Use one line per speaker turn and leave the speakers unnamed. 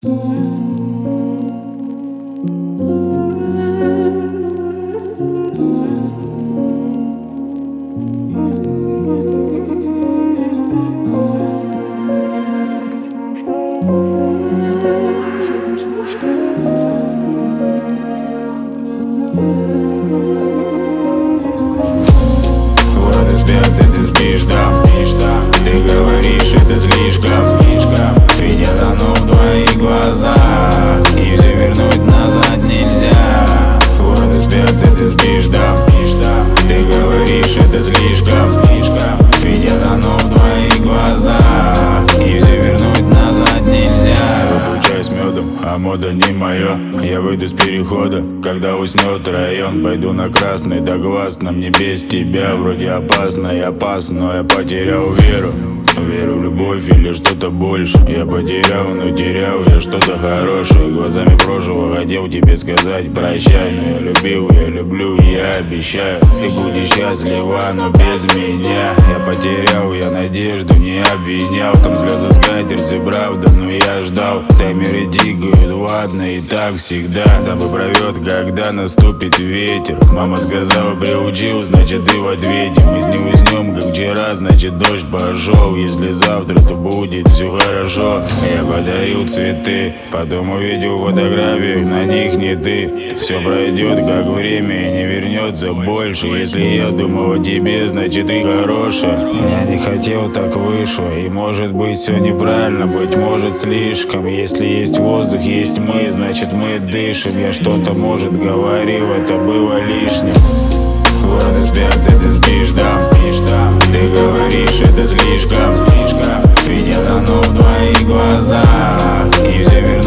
Вот аспекты ты спишь, да? Ты говоришь, это слишком. Ведь я тону в твоих глазах, и все вернуть назад нельзя. Вот аспекты ты спишь, да? Ты говоришь, это слишком. Ведь я тону в твоих глазах, и все вернуть назад нельзя. Выпью чай с медом, а мода не моё. Я выйду с перехода, когда уснет район. Пойду на красный, да глаз нам не без тебя. Вроде опасно и опасно, но я потерял веру. Верю в любовь или что-то больше. Я потерял, но терял я что-то хорошее. Глазами прошлого хотел тебе сказать прощай. Но я любил, я люблю, я обещаю. Ты будешь счастлива, но без меня. Я потерял, я надежду не обвинял. Там слезы скатерти, правда, но я ждал. Таймеры тикают, ладно, и так всегда. Дабы провед, когда наступит ветер. Мама сказала, приучил, значит ты в ответе. Мы с ним уснем, как вчера, значит дождь пошел. Если завтра, то будет все хорошо. Я подарил цветы, потом увидел фотографии, на них не ты. Все пройдет, как время, и не вернется больше. Если я думал о тебе, значит ты хорошая. Я не хотел, так вышло, и может быть все неправильно, быть может слишком. Если есть воздух, есть мы, значит мы дышим. Я что-то, может, говорил, это было лишним. Вот аспекты ты спишь, да? Ты говоришь, это слишком. Ведь я тону в твоих глазах, и все вернуть